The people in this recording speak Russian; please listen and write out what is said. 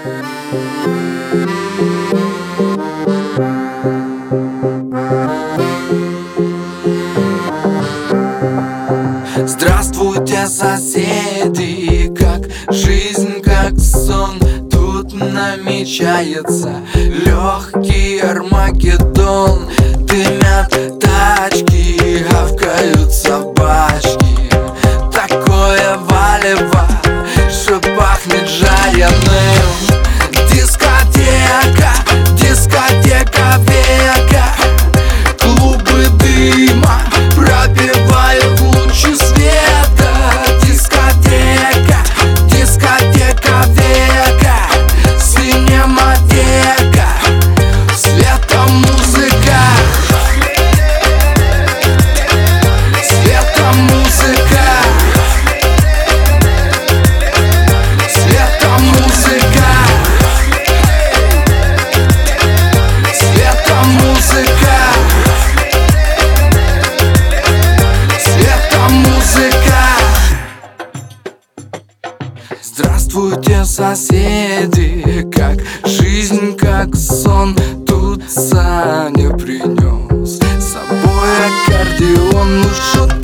Здравствуйте, соседи, как жизнь, как сон. Тут намечается легкий Армагеддон. Дымят тачки, гавкают собачки. Такое валево, что пахнет жареным. Дискотека, дискотека века. Клубы дыма пробивают лучи света. Дискотека, дискотека века. Синематека, светомузыка. Светомузыка. Светомузыка. Светомузыка. Светомузыка. Здравствуйте, соседи, как жизнь, как сон. Тут Саня принес с собой аккордеон. Ну что